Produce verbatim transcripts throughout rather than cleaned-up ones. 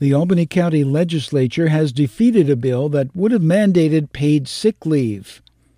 The Albany County Legislature has defeated a bill that would have mandated paid sick leave.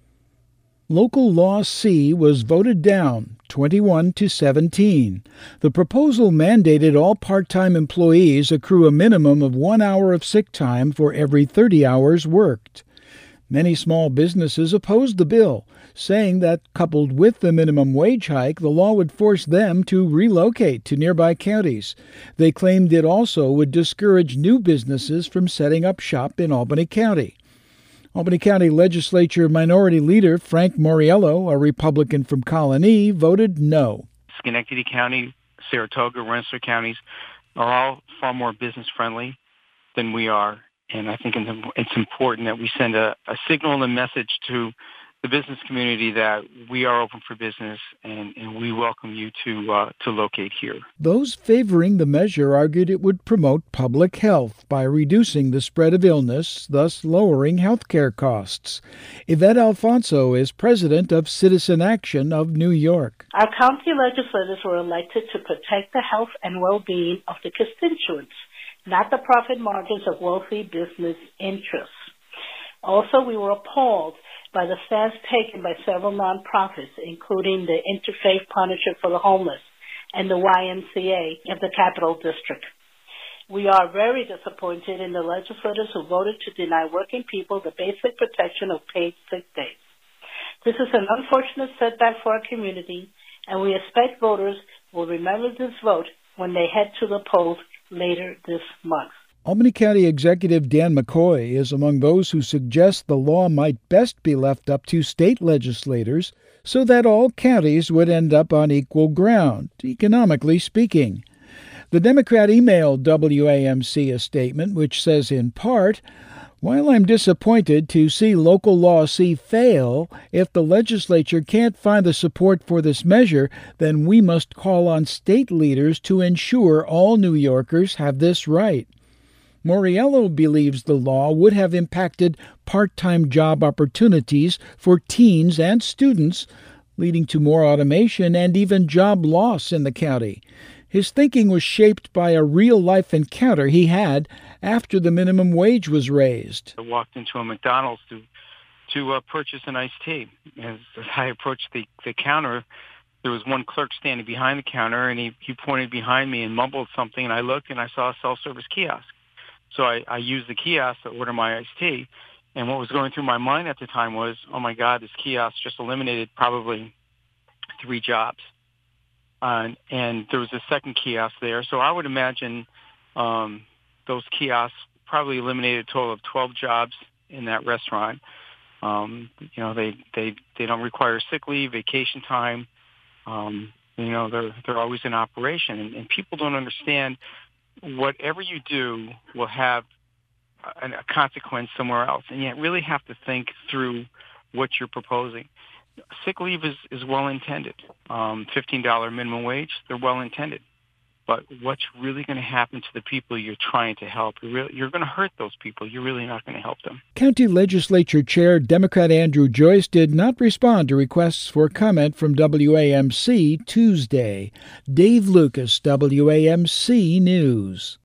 Local Law C was voted down, twenty-one to seventeen. The proposal mandated all part-time employees accrue a minimum of one hour of sick time for every thirty hours worked. Many small businesses opposed the bill, saying that, coupled with the minimum wage hike, the law would force them to relocate to nearby counties. They claimed it also would discourage new businesses from setting up shop in Albany County. Albany County Legislature Minority Leader Frank Moriello, a Republican from Colony, voted no. Schenectady County, Saratoga, Rensselaer counties are all far more business-friendly than we are. And I think it's important that we send a, a signal and a message to the business community that we are open for business and, and we welcome you to uh, to locate here. Those favoring the measure argued it would promote public health by reducing the spread of illness, thus lowering health care costs. Yvette Alfonso is president of Citizen Action of New York. Our county legislators were elected to protect the health and well-being of the constituents, not the profit margins of wealthy business interests. Also, we were appalled by the stance taken by several nonprofits, including the Interfaith Partnership for the Homeless and the Y M C A of the Capital District. We are very disappointed in the legislators who voted to deny working people the basic protection of paid sick days. This is an unfortunate setback for our community, and we expect voters will remember this vote when they head to the polls later this month. Albany County Executive Dan McCoy is among those who suggest the law might best be left up to state legislators so that all counties would end up on equal ground, economically speaking. The Democrat emailed W A M C a statement which says in part, "While I'm disappointed to see Local Law C fail, if the legislature can't find the support for this measure, then we must call on state leaders to ensure all New Yorkers have this right." Moriello believes the law would have impacted part-time job opportunities for teens and students, leading to more automation and even job loss in the county. His thinking was shaped by a real-life encounter he had after the minimum wage was raised. I walked into a McDonald's to to uh, purchase an iced tea. As I approached the, the counter, there was one clerk standing behind the counter, and he, he pointed behind me and mumbled something, and I looked, and I saw a self-service kiosk. So I, I used the kiosk to order my iced tea, and what was going through my mind at the time was, oh, my God, this kiosk just eliminated probably three jobs. Uh, and there was a second kiosk there. So I would imagine um, those kiosks probably eliminated a total of twelve jobs in that restaurant. Um, you know, they, they, they don't require sick leave, vacation time. Um, you know, they're, they're always in operation. And, and people don't understand whatever you do will have a, a consequence somewhere else. And you really have to think through what you're proposing. Sick leave is, is well-intended. Um, fifteen dollars minimum wage, they're well-intended. But what's really going to happen to the people you're trying to help? You're, really, you're going to hurt those people. You're really not going to help them. County Legislature Chair Democrat Andrew Joyce did not respond to requests for comment from W A M C Tuesday. Dave Lucas, W A M C News.